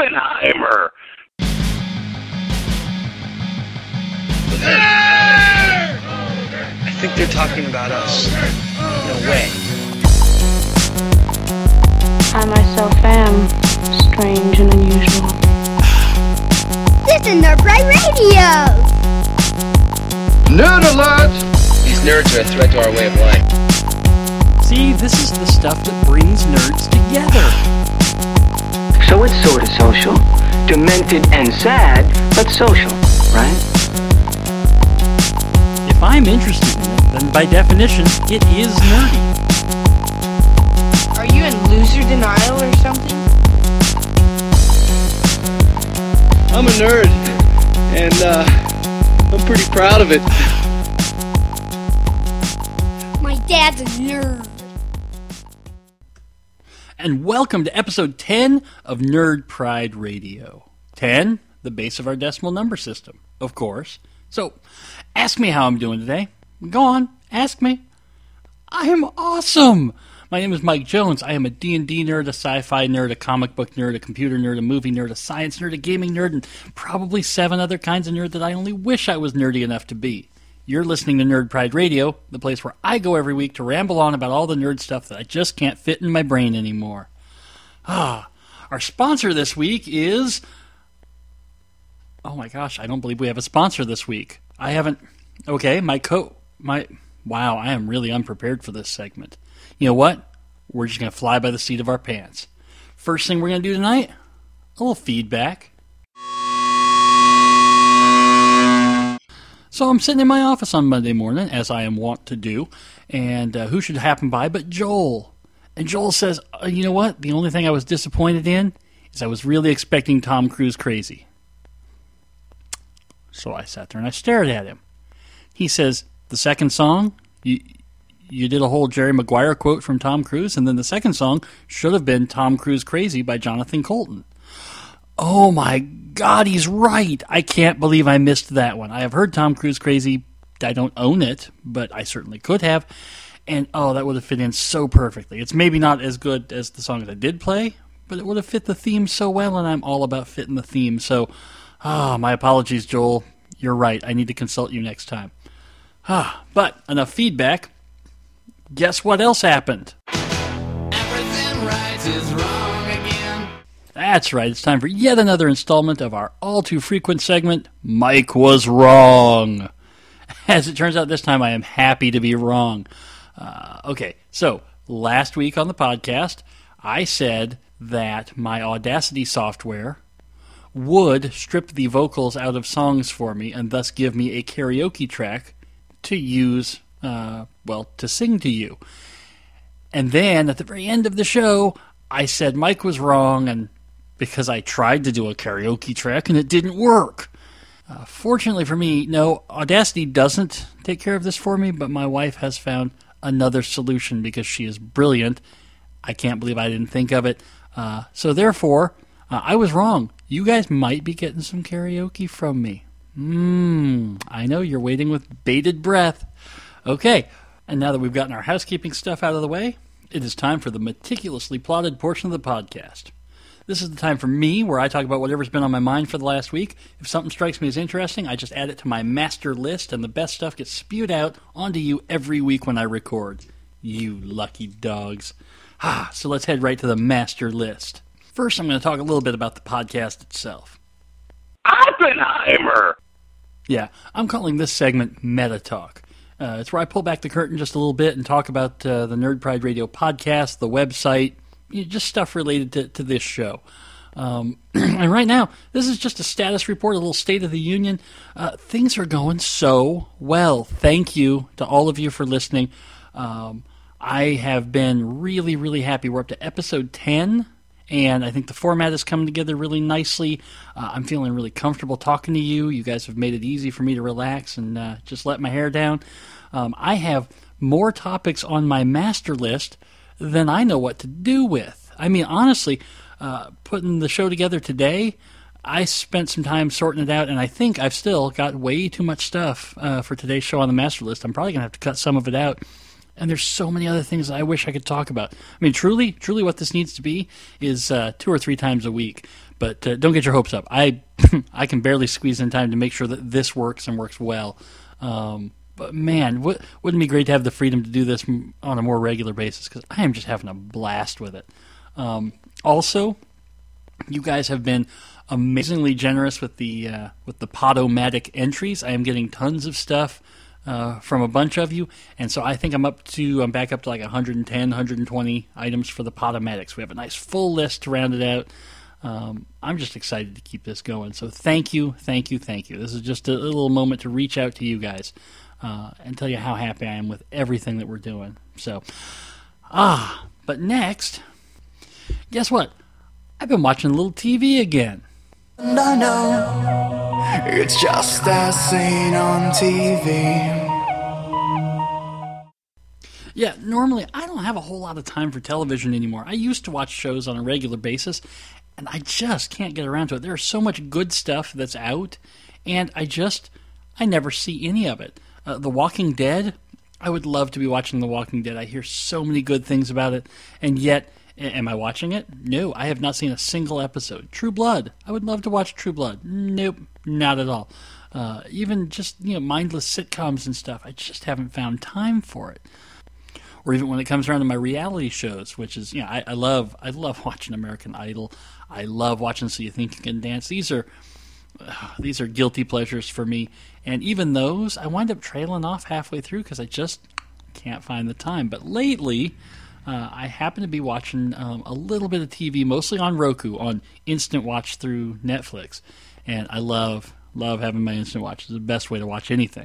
Oppenheimer! I think they're talking about us. No way. I myself am strange and unusual. This is Nerd Pride Radio! Nerd alert! These nerds are a threat to our way of life. See, this is the stuff that brings nerds together. So it's sort of social, demented and sad, but social, right? If I'm interested in it, then by definition, it is nerdy. Are you in loser denial or something? I'm a nerd, and I'm pretty proud of it. My dad's a nerd. And welcome to episode 10 of Nerd Pride Radio. 10, the base of our decimal number system, of course. So, ask me how I'm doing today. Go on, ask me. I am awesome! My name is Mike Jones. I am a D&D nerd, a sci-fi nerd, a comic book nerd, a computer nerd, a movie nerd, a science nerd, a gaming nerd, and probably 7 other kinds of nerd that I only wish I was nerdy enough to be. You're listening to Nerd Pride Radio, the place where I go every week to ramble on about all the nerd stuff that I just can't fit in my brain anymore. Our sponsor this week is... Oh my gosh, I don't believe we have a sponsor this week. I haven't... Okay, Wow, I am really unprepared for this segment. You know what? We're just going to fly by the seat of our pants. First thing we're going to do tonight, a little feedback. So I'm sitting in my office on Monday morning, as I am wont to do, and who should happen by but Joel. And Joel says, you know what? The only thing I was disappointed in is I was really expecting Tom Cruise crazy. So I sat there and I stared at him. He says, the second song, you did a whole Jerry Maguire quote from Tom Cruise, and then the second song should have been Tom Cruise Crazy by Jonathan Coulton. Oh my God, he's right. I can't believe I missed that one. I have heard Tom Cruise Crazy. I don't own it, but I certainly could have. And oh, that would have fit in so perfectly. It's maybe not as good as the song that I did play, but it would have fit the theme so well, and I'm all about fitting the theme. So, my apologies, Joel. You're right. I need to consult you next time. But enough feedback. Guess what else happened? Everything right is wrong again. That's right. It's time for yet another installment of our all-too-frequent segment, Mike Was Wrong. As it turns out, this time I am happy to be wrong. Okay, so last week on the podcast, I said that my Audacity software would strip the vocals out of songs for me and thus give me a karaoke track to use, to sing to you. And then at the very end of the show, I said Mike was wrong, and because I tried to do a karaoke track and it didn't work. Fortunately for me, no, Audacity doesn't take care of this for me, but my wife has found another solution because she is brilliant. I can't believe I didn't think of it. So therefore, I was wrong. You guys might be getting some karaoke from me. I know you're waiting with bated breath. Okay, and now that we've gotten our housekeeping stuff out of the way, it is time for the meticulously plotted portion of the podcast. This is the time for me where I talk about whatever's been on my mind for the last week. If something strikes me as interesting, I just add it to my master list, and the best stuff gets spewed out onto you every week when I record. You lucky dogs. So let's head right to the master list. First, I'm going to talk a little bit about the podcast itself. Oppenheimer! Yeah, I'm calling this segment Meta Talk. It's where I pull back the curtain just a little bit and talk about the Nerd Pride Radio podcast, the website, just stuff related to this show. And right now, this is just a status report, a little State of the Union. Things are going so well. Thank you to all of you for listening. I have been really, really happy. We're up to episode 10, and I think the format is coming together really nicely. I'm feeling really comfortable talking to you. You guys have made it easy for me to relax and just let my hair down. I have more topics on my master list than I know what to do with. I mean, honestly, putting the show together today, I spent some time sorting it out, and I think I've still got way too much stuff for today's show on the master list. I'm probably going to have to cut some of it out. And there's so many other things I wish I could talk about. I mean, truly what this needs to be is 2 or 3 times a week. But don't get your hopes up. I can barely squeeze in time to make sure that this works and works well. But man, wouldn't it be great to have the freedom to do this on a more regular basis? Because I am just having a blast with it. Also, you guys have been amazingly generous with the Podomatic entries. I am getting tons of stuff from a bunch of you, and so I think I'm back up to like 110, 120 items for the Podomatics. We have a nice full list to round it out. I'm just excited to keep this going. So thank you. This is just a little moment to reach out to you guys and tell you how happy I am with everything that we're doing. So, but next, guess what? I've been watching a little TV again. And I know it's just as seen on TV. Yeah, normally I don't have a whole lot of time for television anymore. I used to watch shows on a regular basis, and I just can't get around to it. There's so much good stuff that's out, and I never see any of it. The Walking Dead, I would love to be watching The Walking Dead. I hear so many good things about it, and yet, am I watching it? No, I have not seen a single episode. True Blood, I would love to watch True Blood. Nope, not at all. Even just mindless sitcoms and stuff, I just haven't found time for it. Or even when it comes around to my reality shows, which is, I love watching American Idol. I love watching So You Think You Can Dance. These are guilty pleasures for me. And even those, I wind up trailing off halfway through because I just can't find the time. But lately, I happen to be watching a little bit of TV, mostly on Roku, on Instant Watch through Netflix. And I love having my Instant Watch. It's the best way to watch anything.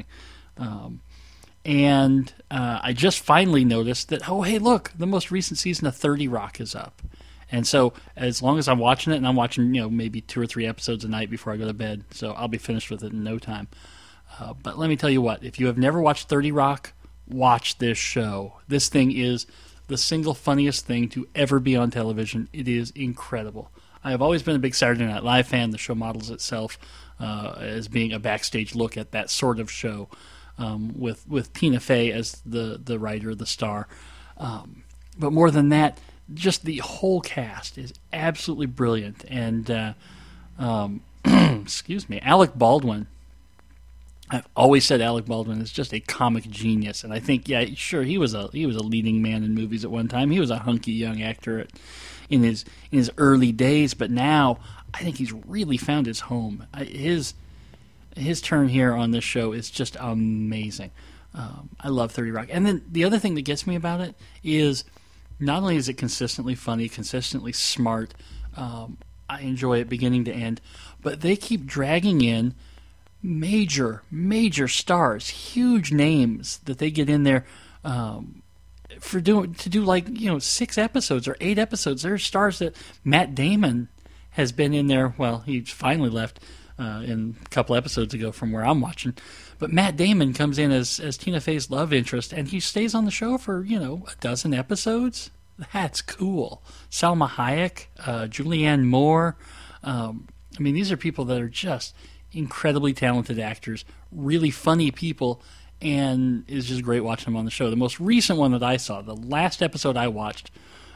And I just finally noticed that, oh, hey, look, the most recent season of 30 Rock is up. And so as long as I'm watching it, and I'm watching maybe 2 or 3 episodes a night before I go to bed, so I'll be finished with it in no time. But let me tell you what, if you have never watched 30 Rock, watch this show. This thing is the single funniest thing to ever be on television. It is incredible. I have always been a big Saturday Night Live fan. The show models itself as being a backstage look at that sort of show. With Tina Fey as the writer, the star. But more than that, just the whole cast is absolutely brilliant. And, excuse me, Alec Baldwin. I've always said Alec Baldwin is just a comic genius. And I think, yeah, sure, he was a leading man in movies at one time. He was a hunky young actor in his early days. But now, I think he's really found his home. His turn here on this show is just amazing. I love 30 Rock. And then the other thing that gets me about it is not only is it consistently funny, consistently smart, I enjoy it beginning to end, but they keep dragging in major stars, huge names that they get in there to do like 6 episodes or 8 episodes. There are stars that Matt Damon has been in there. Well, he finally left in a couple episodes ago from where I'm watching. But Matt Damon comes in as Tina Fey's love interest, and he stays on the show for, a dozen episodes. That's cool. Salma Hayek, Julianne Moore. These are people that are just incredibly talented actors, really funny people, and it's just great watching them on the show. The most recent one that I saw, the last episode I watched,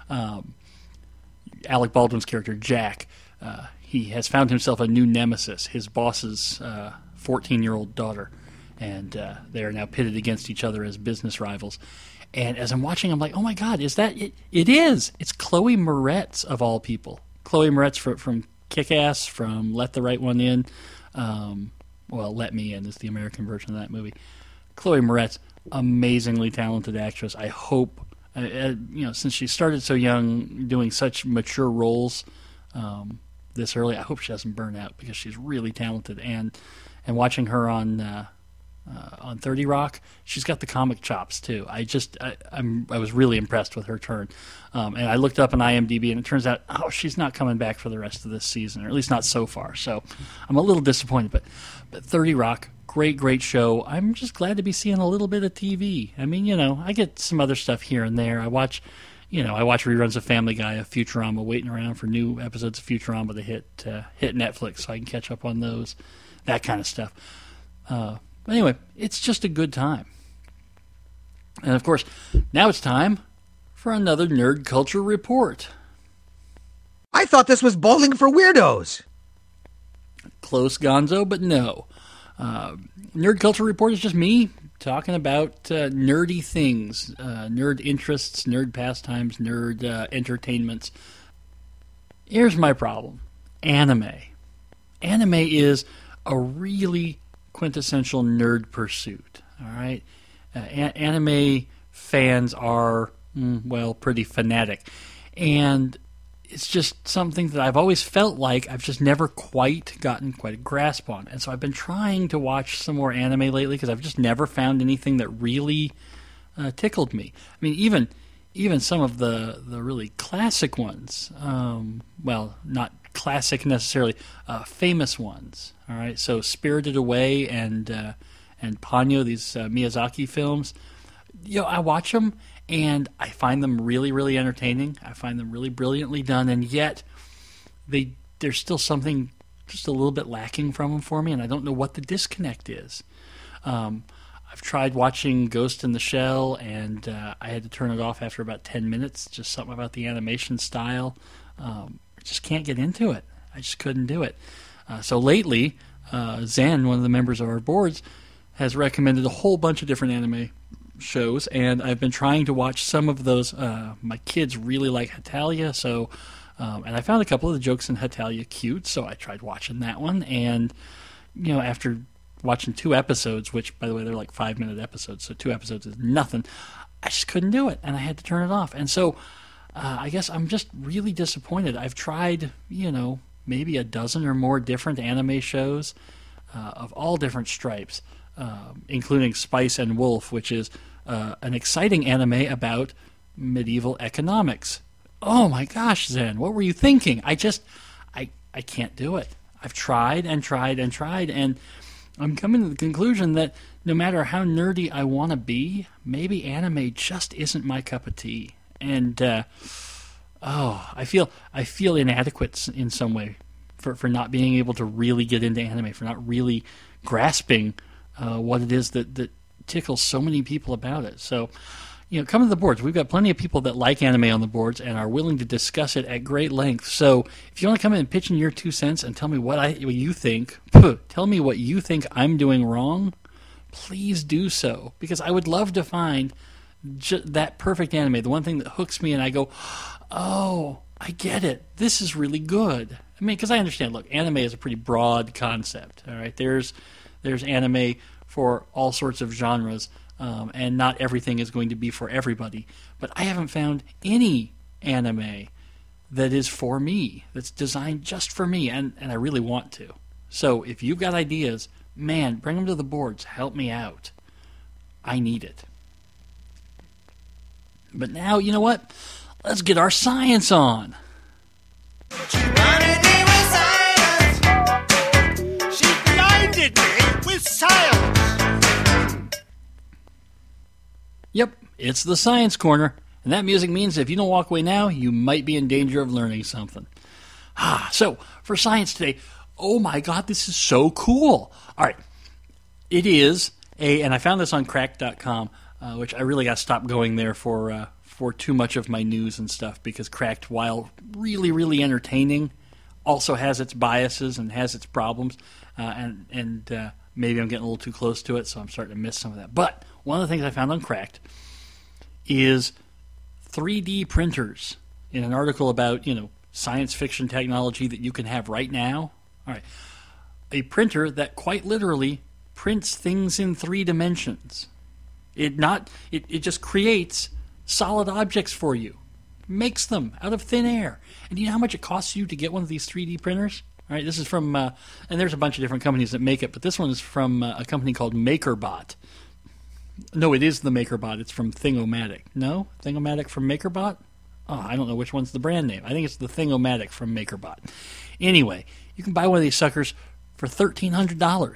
Alec Baldwin's character, Jack, he has found himself a new nemesis, his boss's 14-year-old daughter, and they are now pitted against each other as business rivals. And as I'm watching, I'm like, oh my God, is that it? It is. It's Chloe Moretz, of all people. Chloe Moretz from Kick-Ass, from Let the Right One In. Let Me In is the American version of that movie. Chloe Moretz, amazingly talented actress. I hope, since she started so young, doing such mature roles this early, I hope she doesn't burn out because she's really talented. And watching her on 30 Rock, she's got the comic chops too. I was really impressed with her turn. And I looked up on IMDb, and it turns out, she's not coming back for the rest of this season, or at least not so far. So I'm a little disappointed. But 30 Rock, great show. I'm just glad to be seeing a little bit of TV. I get some other stuff here and there. I watch reruns of Family Guy, of Futurama, waiting around for new episodes of Futurama to hit Netflix so I can catch up on those, that kind of stuff. But anyway, it's just a good time. And of course, now it's time for another Nerd Culture Report. I thought this was bowling for weirdos. Close, Gonzo, but no. Nerd Culture Report is just me talking about nerdy things, nerd interests, nerd pastimes, nerd entertainments. Here's my problem. Anime. Anime is a really quintessential nerd pursuit, all right? Anime fans are, pretty fanatic. And it's just something that I've always felt like I've just never quite gotten a grasp on. And so I've been trying to watch some more anime lately because I've just never found anything that really tickled me. I mean, even some of the really classic ones, not classic necessarily, famous ones. All right, so Spirited Away and Ponyo, these Miyazaki films, I watch them and I find them really, really entertaining. I find them really brilliantly done, and yet there's still something just a little bit lacking from them for me, and I don't know what the disconnect is. I've tried watching Ghost in the Shell, and I had to turn it off after about 10 minutes. Just something about the animation style. I just can't get into it. I just couldn't do it. So lately, Zen, one of the members of our boards, has recommended a whole bunch of different anime shows, and I've been trying to watch some of those. My kids really like Hetalia, so and I found a couple of the jokes in Hetalia cute, so I tried watching that one, and after watching 2 episodes, which by the way they're like 5-minute episodes, so 2 episodes is nothing, I just couldn't do it, and I had to turn it off. And so I guess I'm just really disappointed. I've tried maybe a dozen or more different anime shows of all different stripes, including Spice and Wolf, which is an exciting anime about medieval economics. Oh my gosh, Zen, what were you thinking? I can't do it. I've tried and tried and tried, and I'm coming to the conclusion that no matter how nerdy I want to be, maybe anime just isn't my cup of tea. And I feel inadequate in some way for not being able to really get into anime, for not really grasping what it is that tickles so many people about it. So, come to the boards. We've got plenty of people that like anime on the boards and are willing to discuss it at great length. So, if you want to come in and pitch in your 2 cents and tell me what you think, tell me what you think I'm doing wrong, please do so, because I would love to find that perfect anime, the one thing that hooks me and I go, oh, I get it. This is really good. I mean, because I understand, look, anime is a pretty broad concept, all right? There's anime for all sorts of genres, and not everything is going to be for everybody. But I haven't found any anime that is for me, that's designed just for me, and I really want to. So if you've got ideas, man, bring them to the boards. Help me out. I need it. But now, you know what? Let's get our science on. She blinded me with science. Yep, it's the Science Corner. And that music means if you don't walk away now, you might be in danger of learning something. So, for science today, oh my God, this is so cool. All right, it is and I found this on Cracked.com, which I really got to stop going there for too much of my news and stuff, because Cracked, while really, really entertaining, also has its biases and has its problems, and maybe I'm getting a little too close to it, so I'm starting to miss some of that. But one of the things I found on Cracked is 3D printers, in an article about, science fiction technology that you can have right now. All right, a printer that quite literally prints things in 3 dimensions. It just creates solid objects for you, makes them out of thin air. And do you know how much it costs you to get one of these 3D printers? All right, this is from, and there's a bunch of different companies that make it, but this one is from a company called MakerBot. No, it is the MakerBot. It's from Thingomatic. No? Thingomatic from MakerBot? Oh, I don't know which one's the brand name. I think it's the Thingomatic from MakerBot. Anyway, you can buy one of these suckers for $1,300.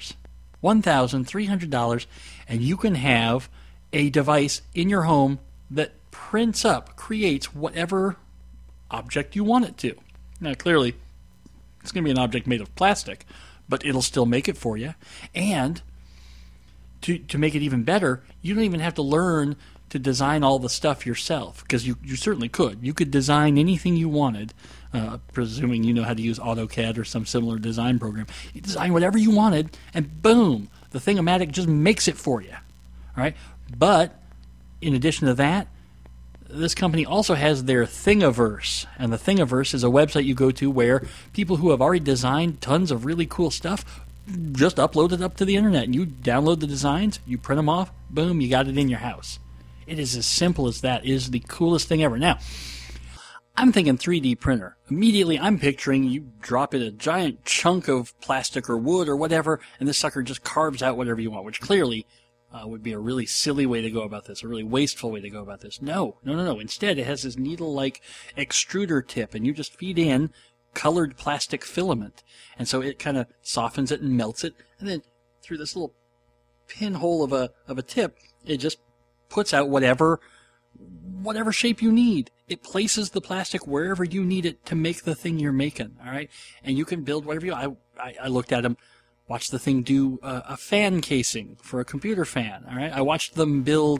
$1,300, and you can have a device in your home that creates whatever object you want it to. Now, clearly, it's going to be an object made of plastic, but it'll still make it for you. And to make it even better, you don't even have to learn to design all the stuff yourself, because you certainly could. You could design anything you wanted presuming you know how to use AutoCAD or some similar design program. You design whatever you wanted, and boom, the Thing-O-Matic just makes it for you. All right? But in addition to that, this company also has their Thingiverse, and the Thingiverse is a website you go to where people who have already designed tons of really cool stuff just upload it up to the internet, and you download the designs, you print them off, boom, you got it in your house. It is as simple as that. It is the coolest thing ever. Now, I'm thinking 3D printer. Immediately, I'm picturing you drop in a giant chunk of plastic or wood or whatever, and this sucker just carves out whatever you want, which clearly would be a really silly way to go about this, a really wasteful way to go about this. No. Instead, it has this needle-like extruder tip, and you just feed in colored plastic filament. And so it kind of softens it and melts it, and then through this little pinhole of a tip, it just puts out whatever shape you need. It places the plastic wherever you need it to make the thing you're making, all right? And you can build whatever you want. I looked at them, watched the thing do a fan casing for a computer fan, all right? I watched them build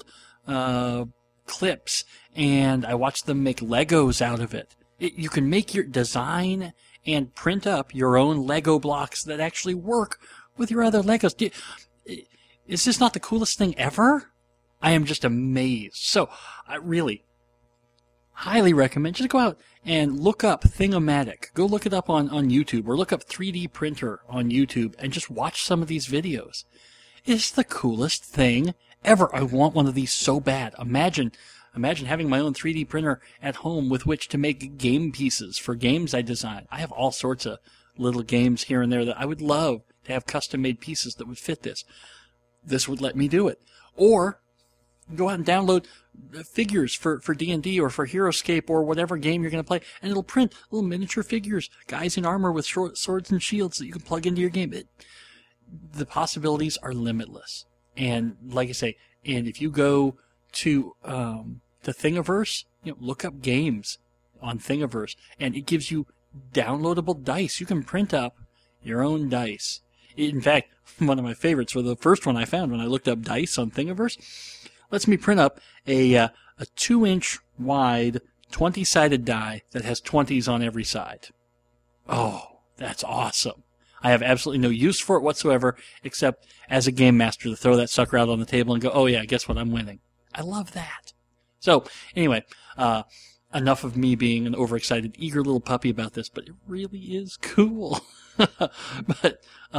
clips, and I watched them make Legos out of it. You can make your design and print up your own Lego blocks that actually work with your other Legos. Is this not the coolest thing ever? I am just amazed. So, I really highly recommend, just go out and look up Thing-O-Matic. Go look it up on YouTube, or look up 3D printer on YouTube and just watch some of these videos. It's the coolest thing ever. I want one of these so bad. Imagine having my own 3D printer at home with which to make game pieces for games I design. I have all sorts of little games here and there that I would love to have custom-made pieces that would fit this. This would let me do it. Or go out and download figures for D&D or for HeroScape or whatever game you're going to play, and it'll print little miniature figures, guys in armor with short swords and shields that you can plug into your game. The possibilities are limitless. And like I say, and if you go to the Thingiverse, look up games on Thingiverse, and it gives you downloadable dice. You can print up your own dice. In fact, one of my favorites, or the first one I found when I looked up dice on Thingiverse, lets me print up a 2-inch wide 20-sided die that has 20s on every side. Oh, that's awesome. I have absolutely no use for it whatsoever, except as a game master to throw that sucker out on the table and go, oh yeah, guess what, I'm winning. I love that. So, anyway, enough of me being an overexcited, eager little puppy about this, but it really is cool. But,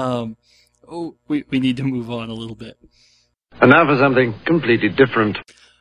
we need to move on a little bit. And now for something completely different.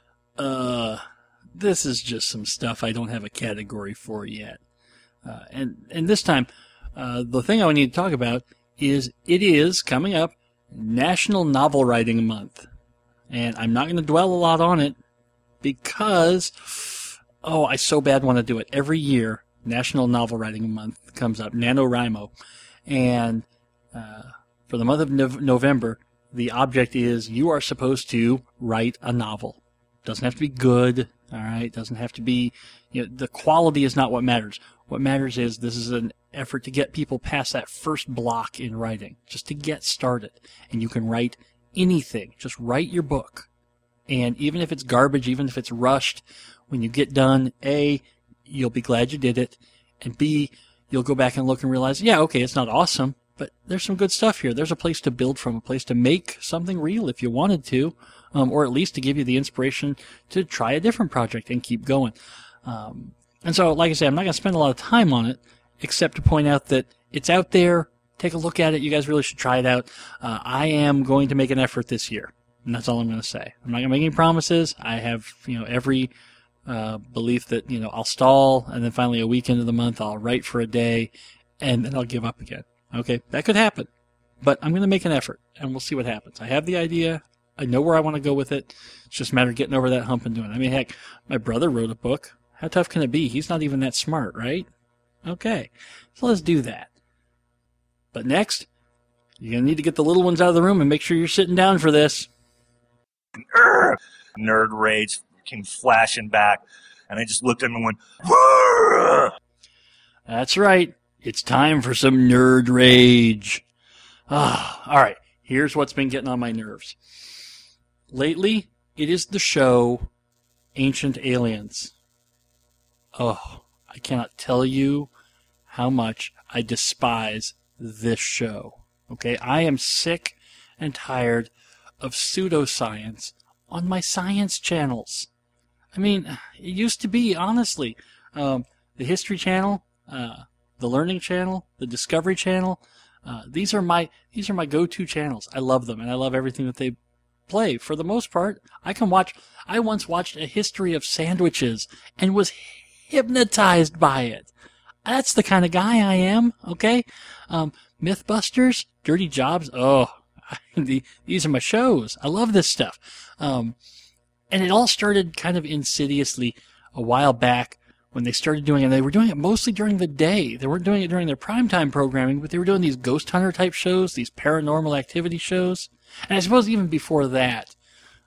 This is just some stuff I don't have a category for yet. And this time, the thing I need to talk about is it is coming up National Novel Writing Month. And I'm not going to dwell a lot on it because, I so bad want to do it. Every year, National Novel Writing Month comes up, NaNoWriMo. And for the month of November, the object is you are supposed to write a novel. Doesn't have to be good, all right? Doesn't have to be, the quality is not what matters. What matters is this is an effort to get people past that first block in writing, just to get started. And you can write anything. Just write your book. And even if it's garbage, even if it's rushed, when you get done, A, you'll be glad you did it, and B, you'll go back and look and realize, yeah, okay, it's not awesome, but there's some good stuff here. There's a place to build from, a place to make something real if you wanted to, or at least to give you the inspiration to try a different project and keep going. And so, like I say, I'm not going to spend a lot of time on it, except to point out that it's out there. Take a look at it. You guys really should try it out. I am going to make an effort this year, and that's all I'm going to say. I'm not going to make any promises. I have, every belief that, I'll stall, and then finally a week into the month, I'll write for a day, and then I'll give up again. Okay, that could happen, but I'm going to make an effort, and we'll see what happens. I have the idea. I know where I want to go with it. It's just a matter of getting over that hump and doing it. I mean, heck, my brother wrote a book. How tough can it be? He's not even that smart, right? Okay, so let's do that. But next, you're going to need to get the little ones out of the room and make sure you're sitting down for this. Nerd rage came flashing back, and I just looked at him and went, "Arr!" That's right. It's time for some nerd rage. All right, here's what's been getting on my nerves. Lately, it is the show Ancient Aliens. I cannot tell you how much I despise this show. Okay, I am sick and tired of pseudoscience on my science channels. I mean, it used to be, honestly, the History Channel, the Learning Channel, the Discovery Channel. These are my go-to channels. I love them, and I love everything that they play. For the most part, I once watched a history of sandwiches and was hypnotized by it. That's the kind of guy I am, okay? Mythbusters, Dirty Jobs, these are my shows. I love this stuff. And it all started kind of insidiously a while back when they started doing it. And they were doing it mostly during the day. They weren't doing it during their primetime programming, but they were doing these ghost hunter type shows, these paranormal activity shows. And I suppose even before that,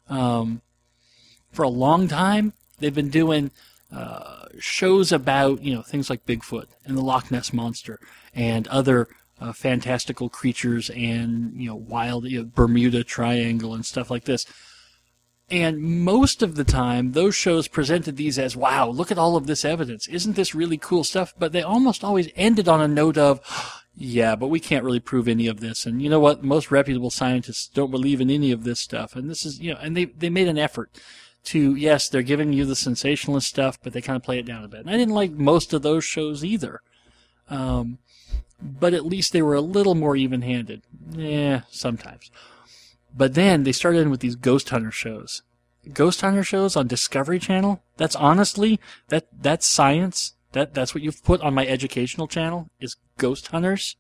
for a long time, they've been doing shows about, things like Bigfoot and the Loch Ness Monster and other fantastical creatures and, wild Bermuda Triangle and stuff like this. And most of the time, those shows presented these as, wow, look at all of this evidence. Isn't this really cool stuff? But they almost always ended on a note of, yeah, but we can't really prove any of this. And you know what? Most reputable scientists don't believe in any of this stuff. And this is, and they made an effort to, yes, they're giving you the sensationalist stuff, but they kind of play it down a bit. And I didn't like most of those shows either. But at least they were a little more even-handed. Yeah, sometimes. But then they started in with these ghost hunter shows. Ghost hunter shows on Discovery Channel? That's honestly, that's science. That's what you've put on my educational channel, is ghost hunters.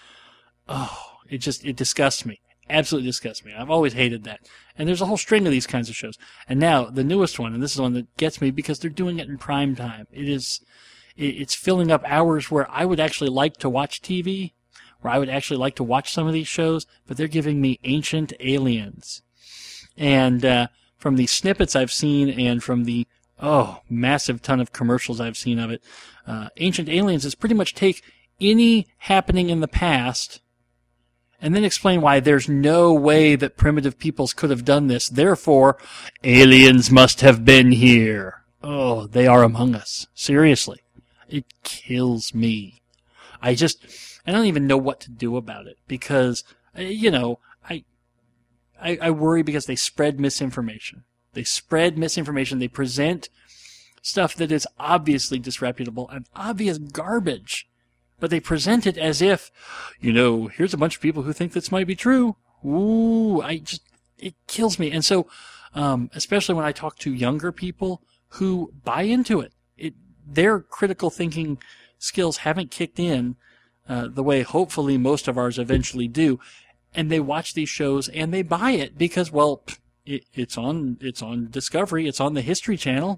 Oh, it disgusts me. Absolutely disgusts me. I've always hated that. And there's a whole string of these kinds of shows. And now, the newest one, and this is the one that gets me because they're doing it in prime time. It's filling up hours where I would actually like to watch TV, where I would actually like to watch some of these shows, but they're giving me Ancient Aliens. And from the snippets I've seen and from the, massive ton of commercials I've seen of it, Ancient Aliens is pretty much take any happening in the past and then explain why there's no way that primitive peoples could have done this. Therefore, aliens must have been here. Oh, they are among us. Seriously. It kills me. I don't even know what to do about it because, I worry because they spread misinformation. They present stuff that is obviously disreputable and obvious garbage. But they present it as if, here's a bunch of people who think this might be true. Ooh, it kills me. And so, especially when I talk to younger people who buy into it, their critical thinking skills haven't kicked in the way hopefully most of ours eventually do. And they watch these shows and they buy it because, well, it's on Discovery, it's on the History Channel.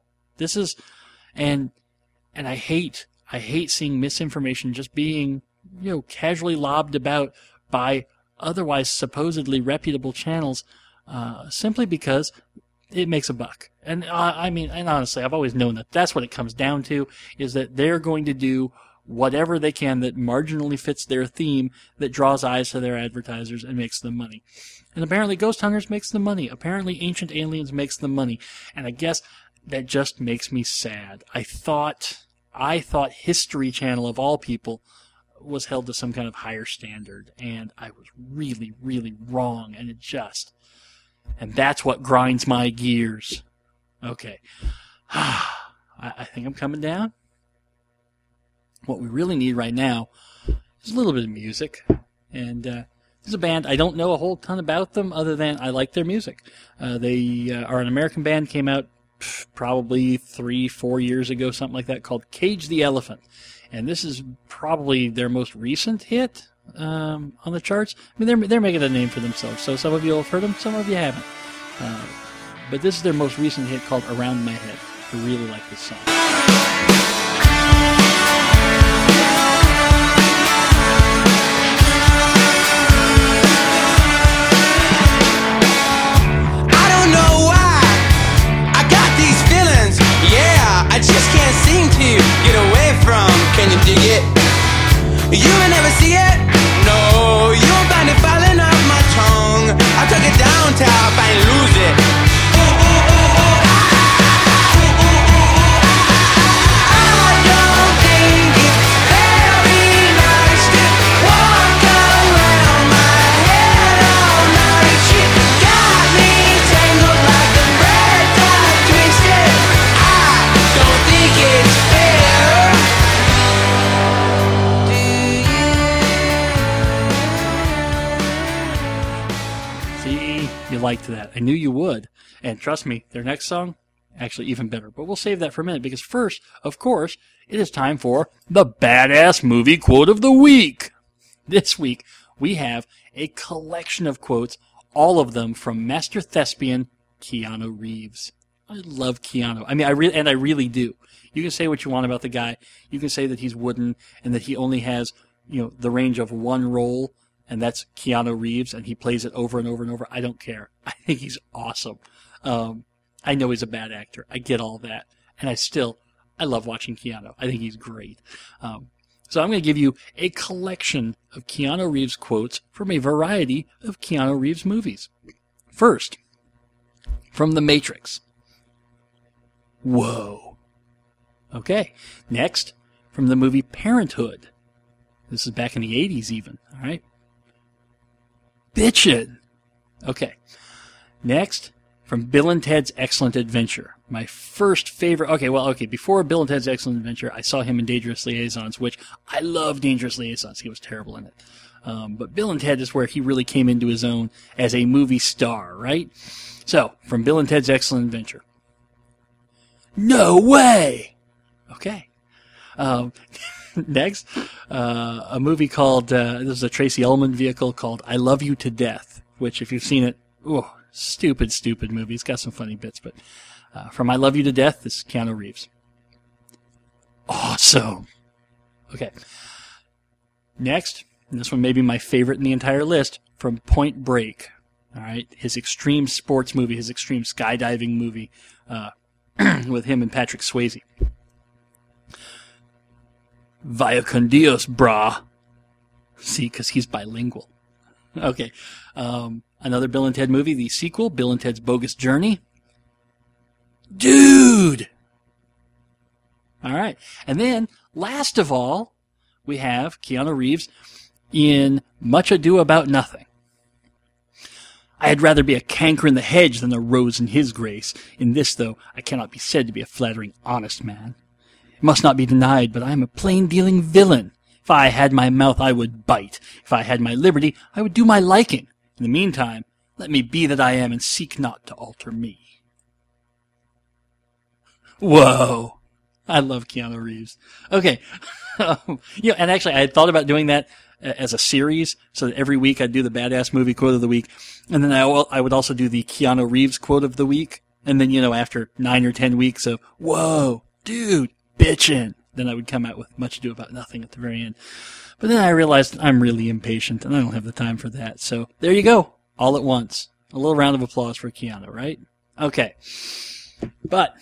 And I hate seeing misinformation just being, casually lobbed about by otherwise supposedly reputable channels, simply because it makes a buck. And and honestly, I've always known that that's what it comes down to, is that they're going to do whatever they can that marginally fits their theme, that draws eyes to their advertisers and makes them money. And apparently Ghost Hunters makes them money. Apparently Ancient Aliens makes them money. And I guess that just makes me sad. I thought History Channel, of all people, was held to some kind of higher standard. And I was really, really wrong. And that's what grinds my gears. Okay. I think I'm coming down. What we really need right now is a little bit of music. And this is a band, I don't know a whole ton about them other than I like their music. They are an American band, came out probably 3-4 years ago, something like that, called Cage the Elephant. And this is probably their most recent hit on the charts. I mean, they're making a name for themselves. So some of you have heard them, some of you haven't. But this is their most recent hit called Around My Head. I really like this song. I just can't seem to get away from. Can you dig it? You may never see it. No, you'll find it falling off my tongue. I took it down till I finally lose it. liked that. I knew you would. And trust me, their next song, actually even better. But we'll save that for a minute because first, of course, it is time for the Badass Movie Quote of the Week. This week, we have a collection of quotes, all of them from Master Thespian Keanu Reeves. I love Keanu. I mean, I really do. You can say what you want about the guy. You can say that he's wooden and that he only has, the range of one role, and that's Keanu Reeves, and he plays it over and over and over. I don't care. I think he's awesome. I know he's a bad actor. I get all that. And I love watching Keanu. I think he's great. So I'm going to give you a collection of Keanu Reeves quotes from a variety of Keanu Reeves movies. First, from The Matrix. Whoa. Okay. Next, from the movie Parenthood. This is back in the 80s even. All right. Bitchin'. Okay. Next, from Bill and Ted's Excellent Adventure. My first favorite... Okay, before Bill and Ted's Excellent Adventure, I saw him in Dangerous Liaisons, which I love Dangerous Liaisons. He was terrible in it. But Bill and Ted is where he really came into his own as a movie star, right? So, from Bill and Ted's Excellent Adventure. No way! Okay. Next, a movie called, this is a Tracy Ullman vehicle called I Love You to Death, which if you've seen it, stupid movie. It's got some funny bits, but from I Love You to Death, this is Keanu Reeves. Awesome. Okay. Next, and this one may be my favorite in the entire list, from Point Break. All right, his extreme sports movie, his extreme skydiving movie, with him and Patrick Swayze. Vaya con Dios, brah. See, because he's bilingual. Okay. Another Bill and Ted movie, the sequel, Bill and Ted's Bogus Journey. Dude! All right. And then, last of all, we have Keanu Reeves in Much Ado About Nothing. I had rather be a canker in the hedge than a rose in his grace. In this, though, I cannot be said to be a flattering, honest man. It must not be denied, but I am a plain-dealing villain. If I had my mouth, I would bite. If I had my liberty, I would do my liking. In the meantime, let me be that I am, and seek not to alter me. Whoa. I love Keanu Reeves. Okay. And actually, I had thought about doing that as a series, so that every week I'd do the Badass Movie Quote of the Week, and then I would also do the Keanu Reeves Quote of the Week, and then, after 9 or 10 weeks of, whoa, dude, bitchin', then I would come out with Much Ado About Nothing at the very end. But then I realized I'm really impatient, and I don't have the time for that. So there you go, all at once. A little round of applause for Keanu, right? Okay. But,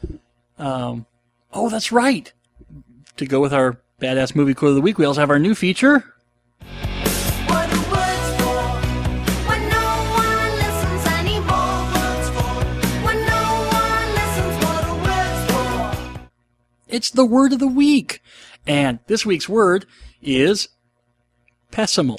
that's right. To go with our Badass Movie Quote of the Week, we also have our new feature. What are words for? When no one listens anymore. Words for? When no one listens, what are words for? It's the word of the week. And this week's word is pessimal.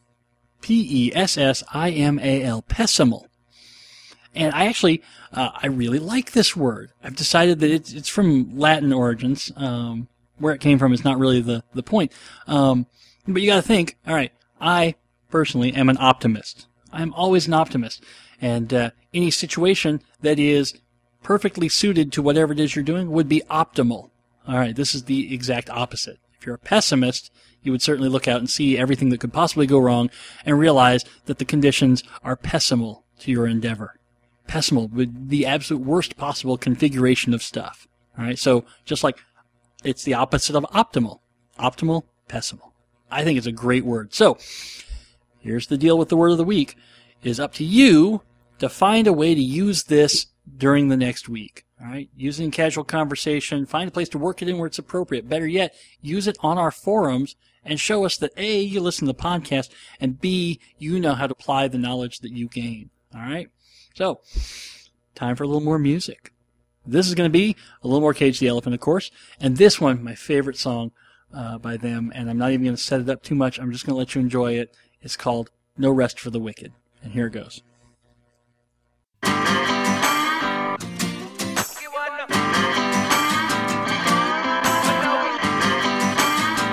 P-E-S-S-I-M-A-L. Pessimal. And I actually, I really like this word. I've decided that it's from Latin origins. Where it came from is not really the point. But you gotta think, alright, I personally am an optimist. I'm always an optimist. And any situation that is perfectly suited to whatever it is you're doing would be optimal. Alright, this is the exact opposite. If you're a pessimist, you would certainly look out and see everything that could possibly go wrong and realize that the conditions are pessimal to your endeavor. Pessimal, with the absolute worst possible configuration of stuff. Alright, so just like it's the opposite of optimal. Optimal, pessimal. I think it's a great word. So, here's the deal with the word of the week. It is up to you to find a way to use this during the next week. All right? Use it in casual conversation. Find a place to work it in where it's appropriate. Better yet, use it on our forums and show us that A, you listen to the podcast, and B, you know how to apply the knowledge that you gain. All right? So, time for a little more music. This is going to be a little more Cage the Elephant, of course. And this one, my favorite song by them, and I'm not even going to set it up too much. I'm just going to let you enjoy it. It's called No Rest for the Wicked. And here it goes.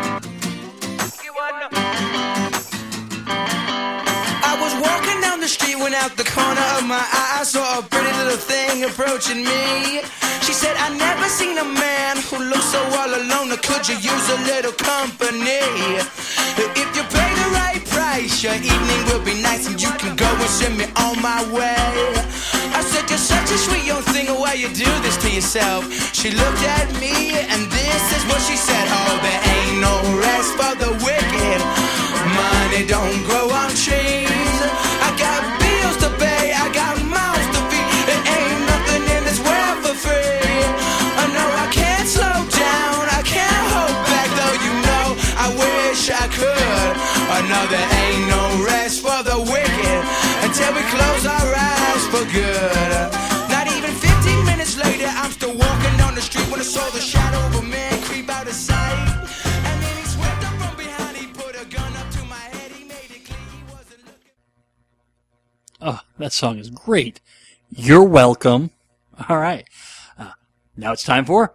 I was walking down the street when out the corner of my eye I saw a pretty little thing approaching me. She said, I never seen a man who looks so all alone. Could you use a little company? If you pay the right price, your evening will be nice and you can go and send me on my way. I said, you're such a sweet young thing, why you do this to yourself? She looked at me and this is what she said. Oh, there ain't no rest for the wicked. Money don't grow on trees. I got bills to pay, I got mouths to feed. There ain't nothing in this world for free. I know I can't slow down, I can't hold back, though you know I wish I could. I know there ain't no rest for the wicked until we close our eyes for good. Not even 15 minutes later, I'm still walking down the street when I saw the shadow of a man creep out of sight. And then he swept up from behind, he put a gun up to my head, he made it clear he wasn't looking. Oh, that song is great. You're welcome. All right. Now it's time for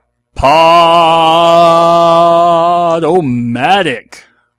Pod-O-Matic.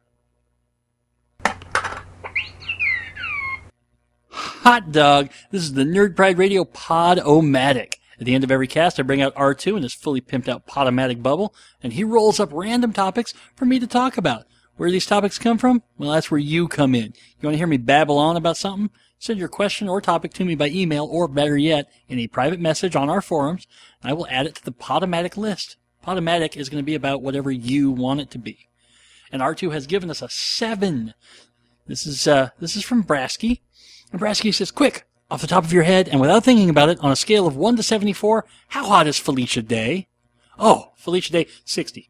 Hot dog. This is the Nerd Pride Radio Pod-O-Matic. At the end of every cast, I bring out R2 in his fully pimped out Pod-O-Matic bubble, and he rolls up random topics for me to talk about. Where do these topics come from? Well, that's where you come in. You want to hear me babble on about something? Send your question or topic to me by email, or better yet, in a private message on our forums, and I will add it to the Pod-O-Matic list. Pod-O-Matic is going to be about whatever you want it to be. And R2 has given us a 7. This is from Brasky. And Brasky says, quick, off the top of your head, and without thinking about it, on a scale of 1 to 74, how hot is Felicia Day? Oh, Felicia Day, 60.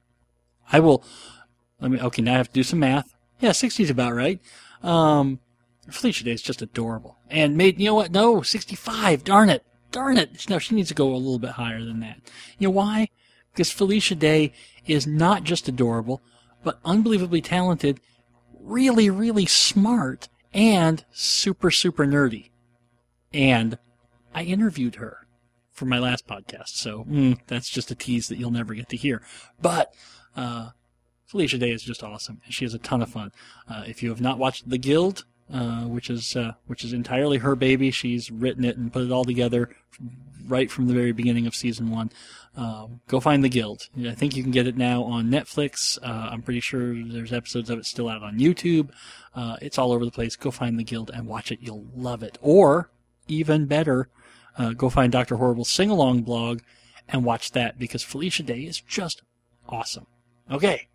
Okay, now I have to do some math. Yeah, 60 is about right. Felicia Day is just adorable. And you know what? No, 65. Darn it. No, she needs to go a little bit higher than that. You know why? Because Felicia Day is not just adorable, but unbelievably talented, really, really smart, and super, super nerdy. And I interviewed her for my last podcast, so that's just a tease that you'll never get to hear. But Felicia Day is just awesome, and she has a ton of fun. If you have not watched The Guild, which is entirely her baby, she's written it and put it all together right from the very beginning of season 1. Go find The Guild. I think you can get it now on Netflix. I'm pretty sure there's episodes of it still out on YouTube. It's all over the place. Go find The Guild and watch it. You'll love it. Or, even better, go find Dr. Horrible's sing-along blog and watch that, because Felicia Day is just awesome. Okay.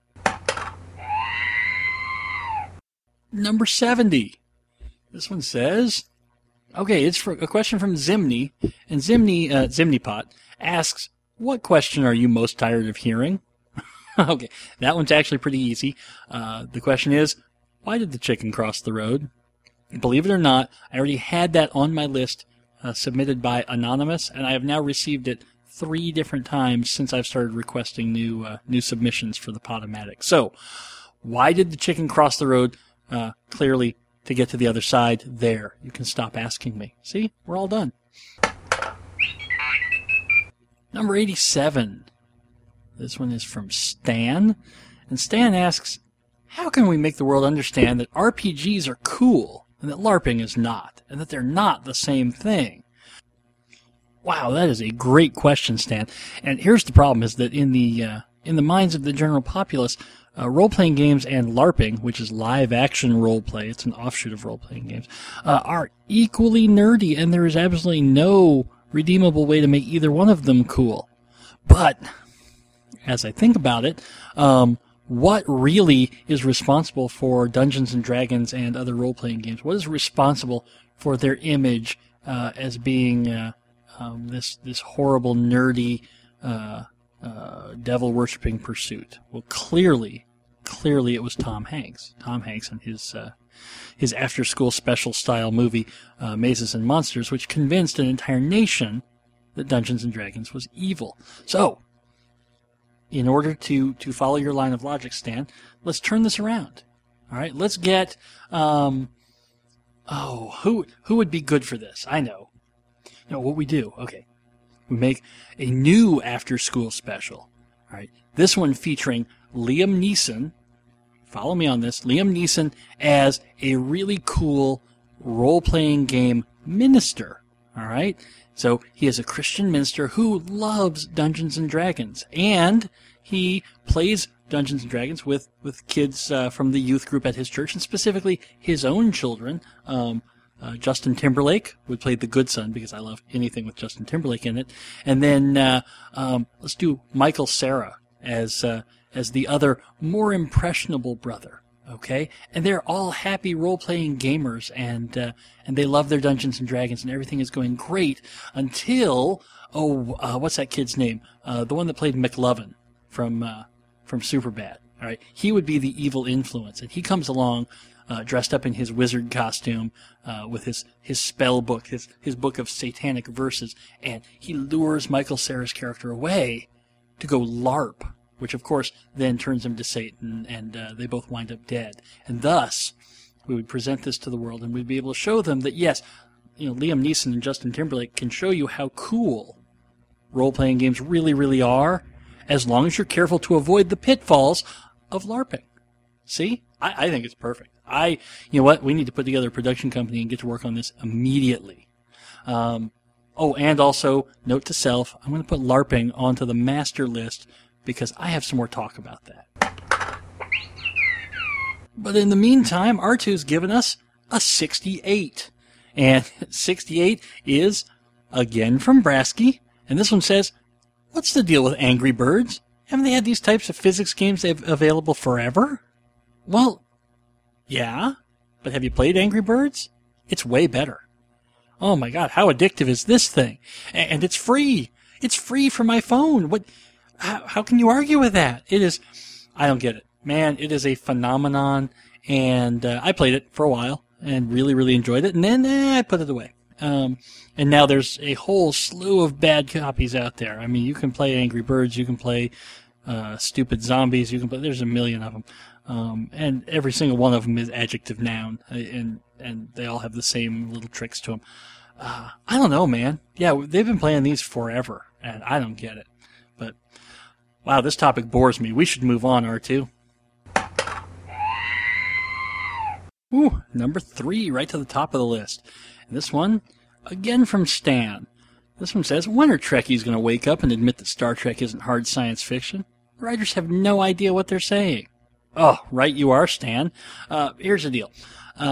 Number 70. This one says, okay, it's a question from Zimny, and Zimnypot asks, what question are you most tired of hearing? Okay, that one's actually pretty easy. The question is, why did the chicken cross the road? Believe it or not, I already had that on my list submitted by Anonymous, and I have now received it 3 different times since I've started requesting new submissions for the Pod-O-Matic. So, why did the chicken cross the road? Clearly, to get to the other side, there. You can stop asking me. See? We're all done. Number 87. This one is from Stan. And Stan asks, how can we make the world understand that RPGs are cool and that LARPing is not, and that they're not the same thing? Wow, that is a great question, Stan. And here's the problem, is that in the minds of the general populace, role-playing games and LARPing, which is live-action role-play, it's an offshoot of role-playing games, are equally nerdy, and there is absolutely no redeemable way to make either one of them cool. But, as I think about it, what really is responsible for Dungeons & Dragons and other role-playing games? What is responsible for their image as being this horrible, nerdy, devil-worshipping pursuit? Well, clearly it was Tom Hanks. Tom Hanks and his after-school special-style movie, Mazes and Monsters, which convinced an entire nation that Dungeons & Dragons was evil. So, in order to follow your line of logic, Stan, let's turn this around. All right, let's get, who would be good for this? I know. You know what we do? Okay. We make a new after-school special. All right. This one featuring Liam Neeson. Follow me on this. Liam Neeson as a really cool role-playing game minister. All right? So he is a Christian minister who loves Dungeons and Dragons, and he plays Dungeons and Dragons with kids from the youth group at his church, and specifically his own children. Justin Timberlake would play the good son, because I love anything with Justin Timberlake in it. And then let's do Michael Cera as the other, more impressionable brother. Okay, and they're all happy role-playing gamers, and they love their Dungeons and Dragons, and everything is going great until what's that kid's name? The one that played McLovin from Superbad. All right, he would be the evil influence, and he comes along dressed up in his wizard costume with his spell book, his book of satanic verses, and he lures Michael Cera's character away to go LARP, which of course then turns him to Satan, and they both wind up dead. And thus, we would present this to the world, and we'd be able to show them that yes, Liam Neeson and Justin Timberlake can show you how cool role-playing games really, really are, as long as you're careful to avoid the pitfalls of LARPing. See? I think it's perfect. You know what? We need to put together a production company and get to work on this immediately. And also, note to self, I'm going to put LARPing onto the master list because I have some more talk about that. But in the meantime, R2's given us a 68. And 68 is, again, from Brasky. And this one says, what's the deal with Angry Birds? Haven't they had these types of physics games available forever? Well, yeah. But have you played Angry Birds? It's way better. Oh my God, how addictive is this thing? And it's free. It's free for my phone. How can you argue with that? It is, I don't get it. Man, it is a phenomenon, and I played it for a while and really, really enjoyed it, and then I put it away. And now there's a whole slew of bad copies out there. I mean, you can play Angry Birds, you can play Stupid Zombies, there's a million of them. And every single one of them is adjective noun, and they all have the same little tricks to them. I don't know, man. Yeah, they've been playing these forever, and I don't get it. But, wow, this topic bores me. We should move on, R2. Ooh, number 3, right to the top of the list. And this one, again from Stan. This one says, when are Trekkies going to wake up and admit that Star Trek isn't hard science fiction? Writers have no idea what they're saying. Oh, right you are, Stan. Here's the deal.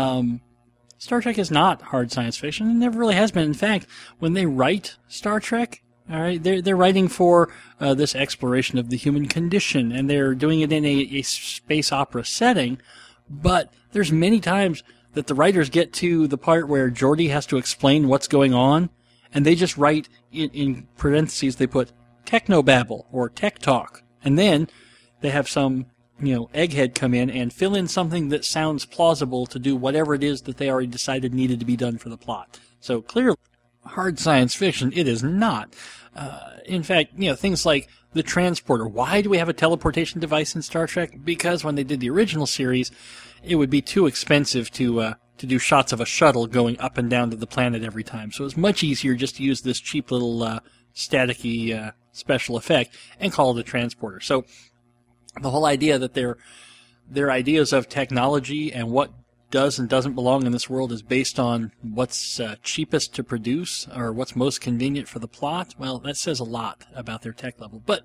Star Trek is not hard science fiction. It never really has been. In fact, when they write Star Trek, all right, they're writing for this exploration of the human condition, and they're doing it in a space opera setting. But there's many times that the writers get to the part where Geordi has to explain what's going on, and they just write in parentheses, they put technobabble or tech talk, and then they have some egghead come in and fill in something that sounds plausible to do whatever it is that they already decided needed to be done for the plot. So clearly, hard science fiction, it is not. In fact, things like the transporter. Why do we have a teleportation device in Star Trek? Because when they did the original series, it would be too expensive to do shots of a shuttle going up and down to the planet every time. So it's much easier just to use this cheap little staticky special effect and call it a transporter. So the whole idea that their ideas of technology and what does and doesn't belong in this world is based on what's cheapest to produce or what's most convenient for the plot, well, that says a lot about their tech level. But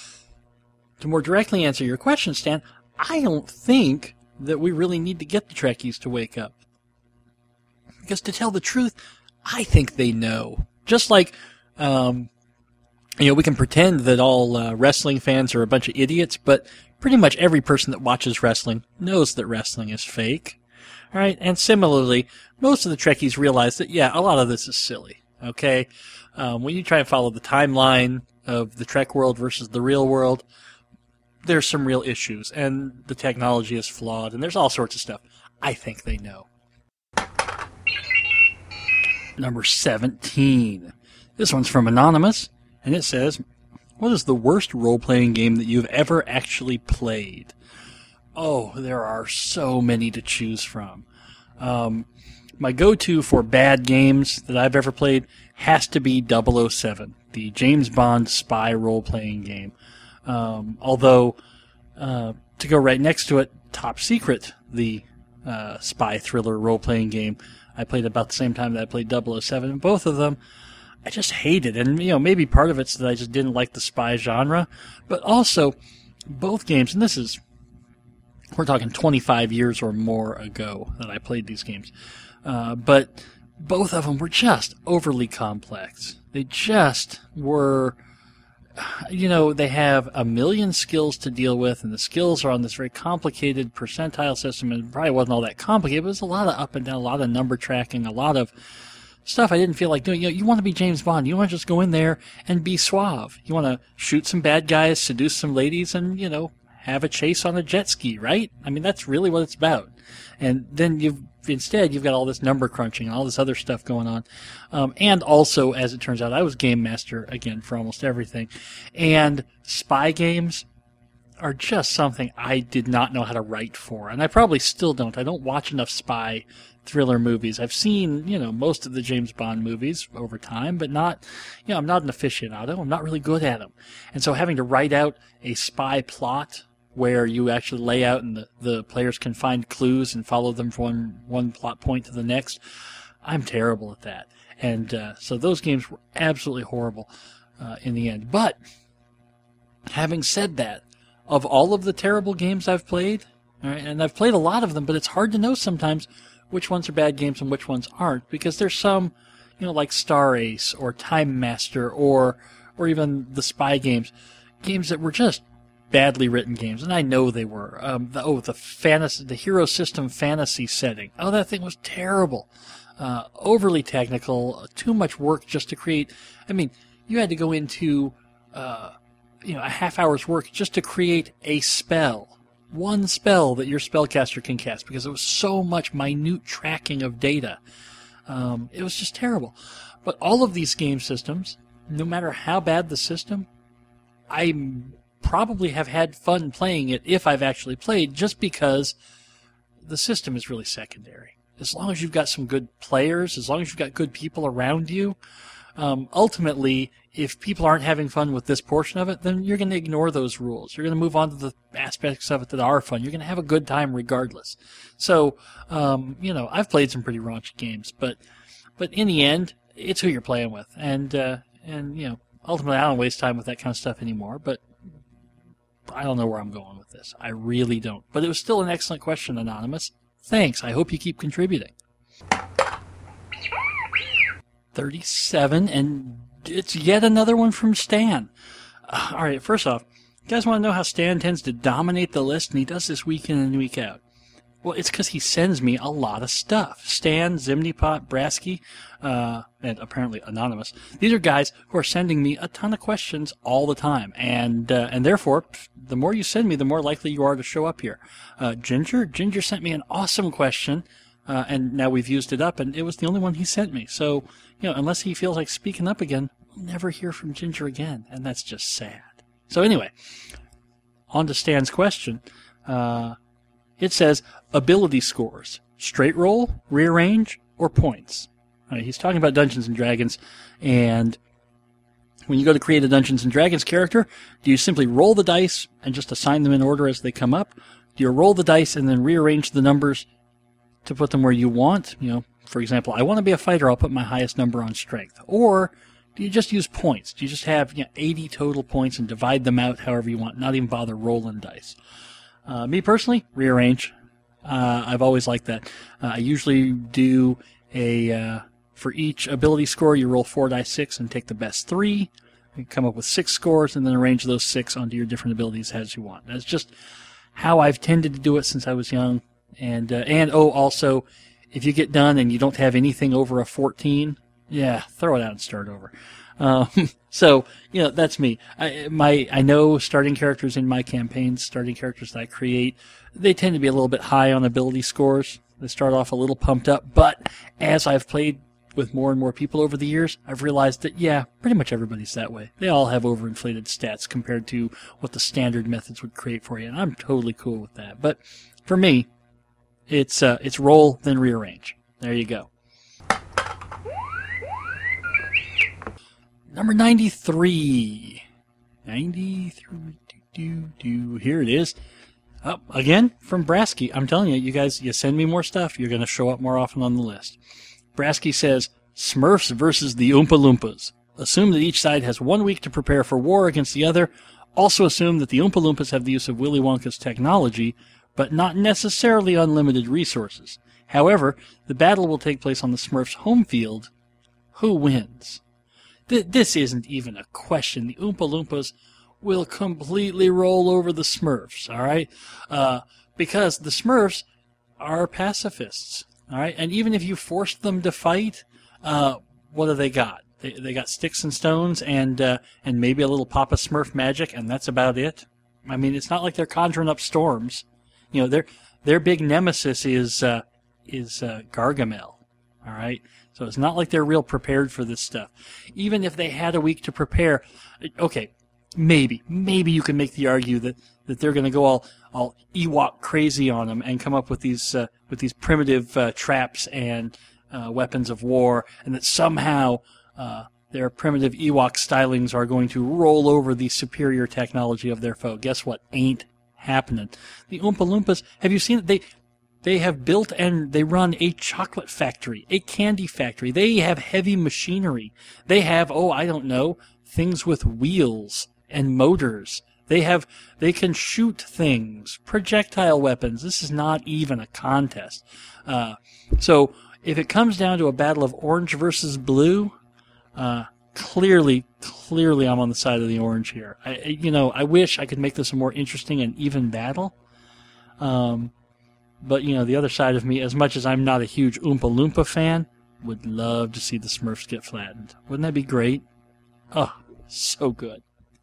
to more directly answer your question, Stan, I don't think that we really need to get the Trekkies to wake up. Because to tell the truth, I think they know. Just like, we can pretend that all wrestling fans are a bunch of idiots, but pretty much every person that watches wrestling knows that wrestling is fake. All right, and similarly, most of the Trekkies realize that, yeah, a lot of this is silly, okay? When you try and follow the timeline of the Trek world versus the real world, there's some real issues, and the technology is flawed, and there's all sorts of stuff. I think they know. Number 17. This one's from Anonymous, and it says, what is the worst role-playing game that you've ever actually played? Oh, there are so many to choose from. My go-to for bad games that I've ever played has to be 007, the James Bond spy role-playing game. Although, to go right next to it, Top Secret, the spy thriller role-playing game I played about the same time that I played 007. And both of them, I just hated. And, maybe part of it's that I just didn't like the spy genre. But also, both games, and we're talking 25 years or more ago that I played these games. But both of them were just overly complex. They just were, they have a million skills to deal with, and the skills are on this very complicated percentile system, and it probably wasn't all that complicated, but it was a lot of up and down, a lot of number tracking, a lot of stuff I didn't feel like doing. You want to be James Bond. You want to just go in there and be suave. You want to shoot some bad guys, seduce some ladies, and, have a chase on a jet ski, right? I mean, that's really what it's about. And then you've got all this number crunching and all this other stuff going on. And also, as it turns out, I was game master, again, for almost everything. And spy games are just something I did not know how to write for. And I probably still don't. I don't watch enough spy thriller movies. I've seen, most of the James Bond movies over time, but not, I'm not an aficionado. I'm not really good at them. And so having to write out a spy plot where you actually lay out and the players can find clues and follow them from one plot point to the next, I'm terrible at that. And so those games were absolutely horrible in the end. But having said that, of all of the terrible games I've played, all right, and I've played a lot of them, but it's hard to know sometimes which ones are bad games and which ones aren't, because there's some, like Star Ace or Time Master or even the spy games that were just badly written games, and I know they were. The Hero System fantasy setting. Oh, that thing was terrible. Overly technical, too much work just to create. I mean, you had to go into, a half hour's work just to create a spell. One spell that your spellcaster can cast, because it was so much minute tracking of data. It was just terrible. But all of these game systems, no matter how bad the system, I probably have had fun playing it if I've actually played, just because the system is really secondary. As long as you've got some good players, as long as you've got good people around you, ultimately, if people aren't having fun with this portion of it, then you're going to ignore those rules. You're going to move on to the aspects of it that are fun. You're going to have a good time regardless. So, I've played some pretty raunchy games, but in the end, it's who you're playing with. And ultimately, I don't waste time with that kind of stuff anymore, but I don't know where I'm going with this. I really don't. But it was still an excellent question, Anonymous. Thanks. I hope you keep contributing. 37, and it's yet another one from Stan. All right, first off, you guys want to know how Stan tends to dominate the list, and he does this week in and week out? Well, it's because he sends me a lot of stuff. Stan, Zimnipot, Brasky, and apparently Anonymous. These are guys who are sending me a ton of questions all the time. And therefore, the more you send me, the more likely you are to show up here. Ginger sent me an awesome question, and now we've used it up, and it was the only one he sent me. So, unless he feels like speaking up again, we'll never hear from Ginger again, and that's just sad. So anyway, on to Stan's question. It says, ability scores, straight roll, rearrange, or points. He's talking about Dungeons & Dragons, and when you go to create a Dungeons & Dragons character, do you simply roll the dice and just assign them in order as they come up? Do you roll the dice and then rearrange the numbers to put them where you want? For example, I want to be a fighter, I'll put my highest number on strength. Or do you just use points? Do you just have 80 total points and divide them out however you want, not even bother rolling dice? Me personally, rearrange. I've always liked that. I usually do for each ability score, you roll 4 dice 6 and take the best 3. You come up with 6 scores and then arrange those 6 onto your different abilities as you want. That's just how I've tended to do it since I was young. And also, if you get done and you don't have anything over a 14, throw it out and start over. So, that's me. I know starting characters in my campaigns, starting characters that I create, they tend to be a little bit high on ability scores. They start off a little pumped up, but as I've played with more and more people over the years, I've realized that, pretty much everybody's that way. They all have overinflated stats compared to what the standard methods would create for you, and I'm totally cool with that. But for me, it's roll, then rearrange. There you go. Number 93. 93. Here it is. Again, from Brasky. I'm telling you, you guys, you send me more stuff, you're going to show up more often on the list. Brasky says, Smurfs versus the Oompa Loompas. Assume that each side has 1 week to prepare for war against the other. Also assume that the Oompa Loompas have the use of Willy Wonka's technology, but not necessarily unlimited resources. However, the battle will take place on the Smurfs' home field. Who wins? This isn't even a question. The Oompa Loompas will completely roll over the Smurfs, all right? Because the Smurfs are pacifists, all right? And even if you forced them to fight, what do they got? They got sticks and stones and maybe a little Papa Smurf magic, and that's about it. I mean, it's not like they're conjuring up storms. You know, their big nemesis is Gargamel, all right? So it's not like they're real prepared for this stuff. Even if they had a week to prepare, okay, maybe you can make the argument that they're going to go all Ewok crazy on them and come up with these primitive traps and weapons of war, and that somehow their primitive Ewok stylings are going to roll over the superior technology of their foe. Guess what? Ain't happening. The Oompa Loompas, have you seen it? They have built and they run a chocolate factory, a candy factory. They have heavy machinery. They have, I don't know, things with wheels and motors. They can shoot things, projectile weapons. This is not even a contest. So if it comes down to a battle of orange versus blue, clearly I'm on the side of the orange here. I wish I could make this a more interesting and even battle. But, the other side of me, as much as I'm not a huge Oompa Loompa fan, would love to see the Smurfs get flattened. Wouldn't that be great? Oh, so good.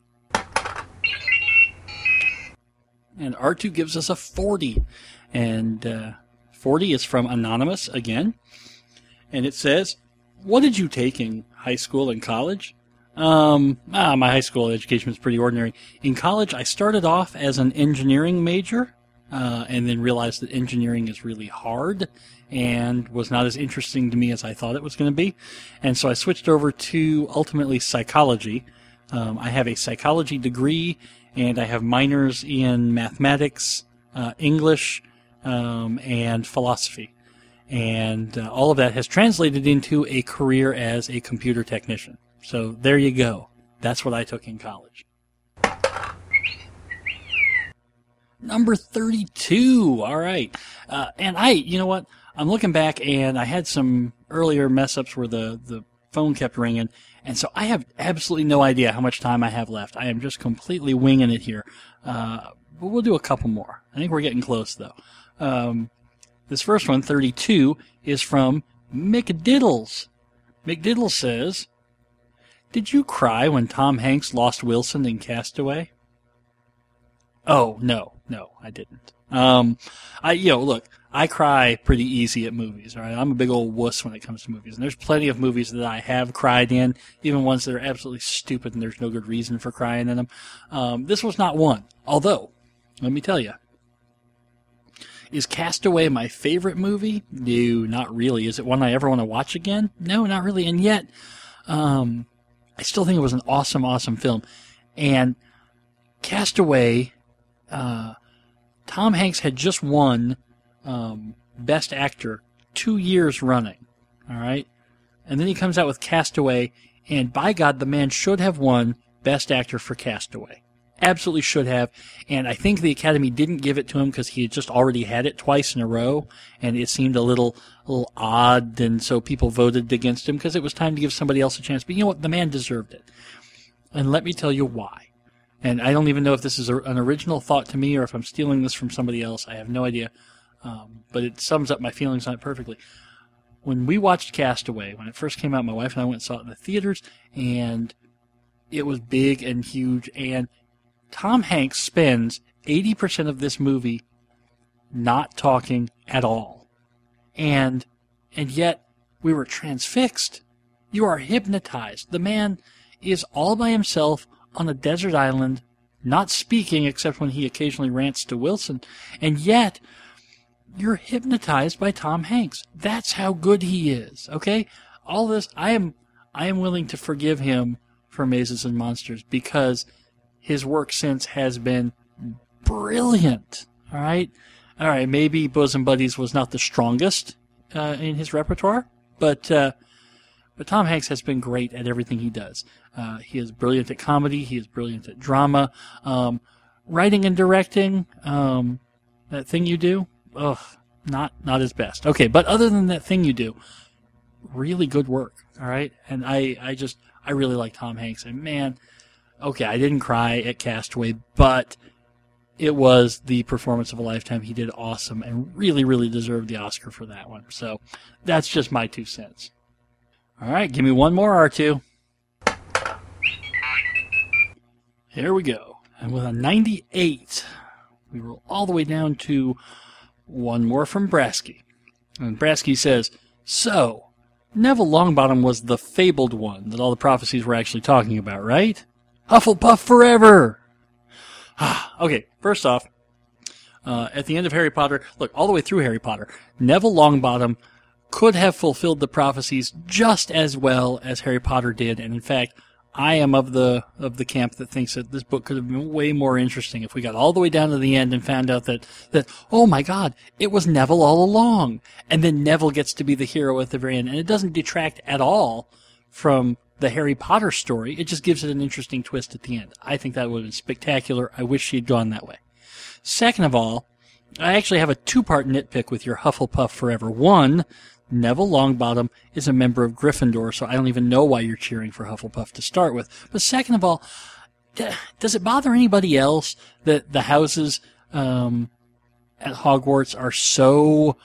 And R2 gives us a 40. And 40 is from Anonymous again. And it says, what did you take in high school and college? My high school education was pretty ordinary. In college, I started off as an engineering major. And then realized that engineering is really hard and was not as interesting to me as I thought it was going to be. And so I switched over to ultimately psychology. I have a psychology degree, and I have minors in mathematics, English, and philosophy. And all of that has translated into a career as a computer technician. So there you go. That's what I took in college. Number 32. All right. And you know what? I'm looking back, and I had some earlier mess-ups where the phone kept ringing, and so I have absolutely no idea how much time I have left. I am just completely winging it here. But we'll do a couple more. I think we're getting close, though. This first one, 32, is from McDiddles. McDiddles says, did you cry when Tom Hanks lost Wilson in Castaway? Oh, no, I didn't. Look, I cry pretty easy at movies, all right? I'm a big old wuss when it comes to movies, and there's plenty of movies that I have cried in, even ones that are absolutely stupid and there's no good reason for crying in them. This was not one. Although, let me tell you, is Castaway my favorite movie? No, not really. Is it one I ever want to watch again? No, not really. And yet, I still think it was an awesome, awesome film. And Castaway, Tom Hanks had just won Best Actor 2 years running, all right? And then he comes out with Castaway, and by God, the man should have won Best Actor for Castaway. Absolutely should have, and I think the Academy didn't give it to him because he had just already had it twice in a row, and it seemed a little odd, and so people voted against him because it was time to give somebody else a chance. But you know what? The man deserved it. And let me tell you why. And I don't even know if this is an original thought to me or if I'm stealing this from somebody else. I have no idea. But it sums up my feelings on it perfectly. When we watched Castaway, when it first came out, my wife and I went and saw it in the theaters, and it was big and huge. And Tom Hanks spends 80% of this movie not talking at all. And yet we were transfixed. You are hypnotized. The man is all by himself on a desert island, not speaking except when he occasionally rants to Wilson, and yet you're hypnotized by Tom Hanks. That's how good he is, okay? All this, I am willing to forgive him for Mazes and Monsters because his work since has been brilliant, All right, maybe Bosom Buddies was not the strongest in his repertoire, but Tom Hanks has been great at everything he does. He is brilliant at comedy. He is brilliant at drama. Writing and directing, That Thing You Do, not his best. Okay, but other than That Thing You Do, really good work. All right, and I really like Tom Hanks. And man, okay, I didn't cry at Castaway, but it was the performance of a lifetime. He did awesome and really, really deserved the Oscar for that one. So that's just my 2 cents. All right, give me one more, R2. Here we go. And with a 98, we roll all the way down to one more from Brasky. And Brasky says, so, Neville Longbottom was the fabled one that all the prophecies were actually talking about, right? Hufflepuff forever! Okay, first off, at the end of Harry Potter, look, all the way through Harry Potter, Neville Longbottom could have fulfilled the prophecies just as well as Harry Potter did, and in fact, I am of the camp that thinks that this book could have been way more interesting if we got all the way down to the end and found out that oh my God, it was Neville all along, and then Neville gets to be the hero at the very end, and it doesn't detract at all from the Harry Potter story. It just gives it an interesting twist at the end. I think that would have been spectacular. I wish she had gone that way. Second of all, I actually have a 2-part nitpick with your Hufflepuff forever. One, Neville Longbottom is a member of Gryffindor, so I don't even know why you're cheering for Hufflepuff to start with. But second of all, does it bother anybody else that the houses at Hogwarts are so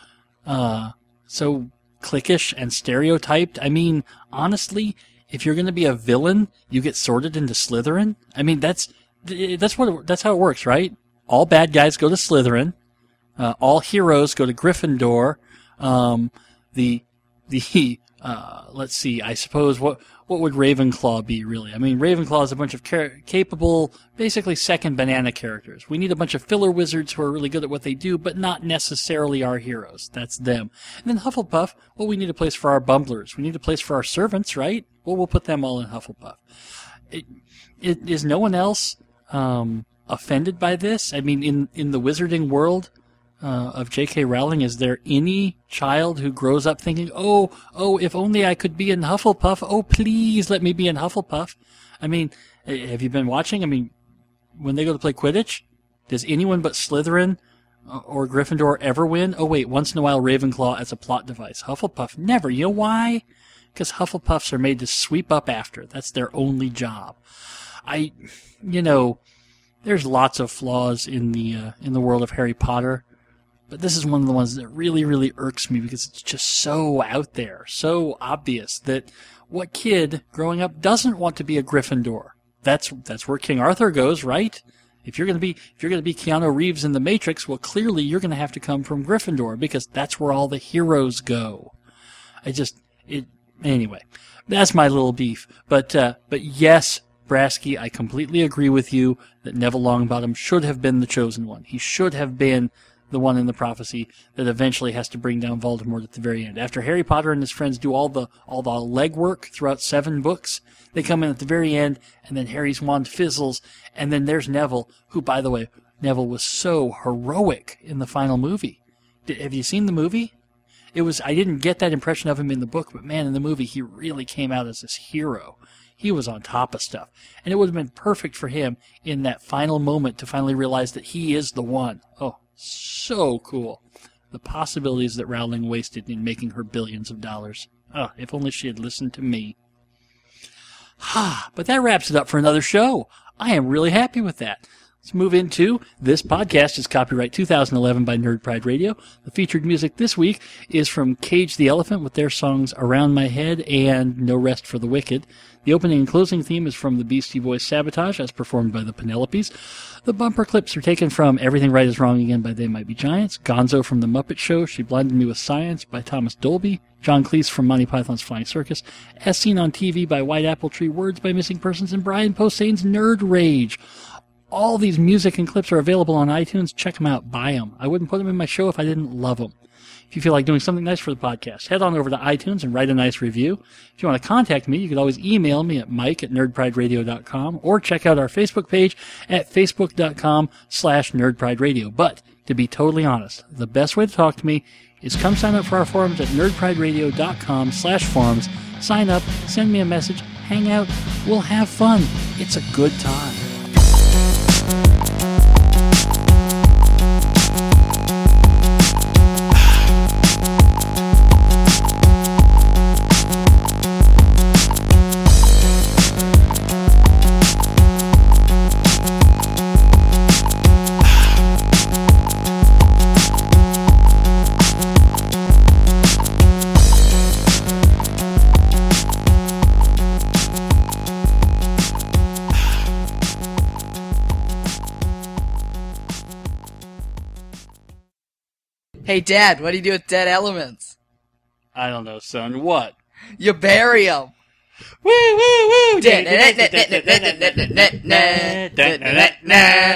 cliquish and stereotyped? I mean, honestly, if you're going to be a villain, you get sorted into Slytherin. I mean, that's how it works, right? All bad guys go to Slytherin. All heroes go to Gryffindor. Let's see, I suppose, what would Ravenclaw be, really? I mean, Ravenclaw is a bunch of capable, basically second banana characters. We need a bunch of filler wizards who are really good at what they do, but not necessarily our heroes. That's them. And then Hufflepuff, well, we need a place for our bumblers. We need a place for our servants, right? Well, we'll put them all in Hufflepuff. Is no one else offended by this? I mean, in the wizarding world of J.K. Rowling, is there any child who grows up thinking, oh, if only I could be in Hufflepuff. Oh, please let me be in Hufflepuff. I mean, have you been watching? I mean, when they go to play Quidditch, does anyone but Slytherin or Gryffindor ever win? Oh, wait, once in a while Ravenclaw as a plot device. Hufflepuff, never. You know why? Because Hufflepuffs are made to sweep up after. That's their only job. There's lots of flaws in the world of Harry Potter. But this is one of the ones that really, really irks me because it's just so out there, so obvious that what kid growing up doesn't want to be a Gryffindor? That's where King Arthur goes, right? If you're going to be Keanu Reeves in The Matrix, well, clearly you're going to have to come from Gryffindor because that's where all the heroes go. Anyway, that's my little beef. But yes, Brasky, I completely agree with you that Neville Longbottom should have been the chosen one. He should have been the one in the prophecy that eventually has to bring down Voldemort at the very end. After Harry Potter and his friends do all the legwork throughout 7 books, they come in at the very end, and then Harry's wand fizzles, and then there's Neville, who, by the way, Neville was so heroic in the final movie. Have you seen the movie? I didn't get that impression of him in the book, but man, in the movie, he really came out as this hero. He was on top of stuff. And it would have been perfect for him in that final moment to finally realize that he is the one. Oh, so cool. The possibilities that Rowling wasted in making her billions of dollars. Oh, if only she had listened to me. But that wraps it up for another show. I am really happy with that. Let's move into this podcast is copyright 2011 by Nerd Pride Radio. The featured music this week is from Cage the Elephant with their songs Around My Head and No Rest for the Wicked. The opening and closing theme is from the Beastie Boys' Sabotage, as performed by the Penelopes. The bumper clips are taken from Everything Right Is Wrong Again by They Might Be Giants, Gonzo from The Muppet Show, She Blinded Me with Science by Thomas Dolby, John Cleese from Monty Python's Flying Circus, As Seen on TV by White Apple Tree, Words by Missing Persons, and Brian Posehn's Nerd Rage. All these music and clips are available on iTunes. Check them out. Buy them. I wouldn't put them in my show if I didn't love them. If you feel like doing something nice for the podcast, head on over to iTunes and write a nice review. If you want to contact me, you can always email me at mike@nerdprideradio.com or check out our Facebook page at facebook.com/nerdprideradio. But To be totally honest, the best way to talk to me is come sign up for our forums at nerdprideradio.com/forums. Sign up, send me a message, hang out, we'll have fun. It's a good time. Hey, Dad, what do you do with dead elements? I don't know, son. What? You bury them. Woo, woo, woo!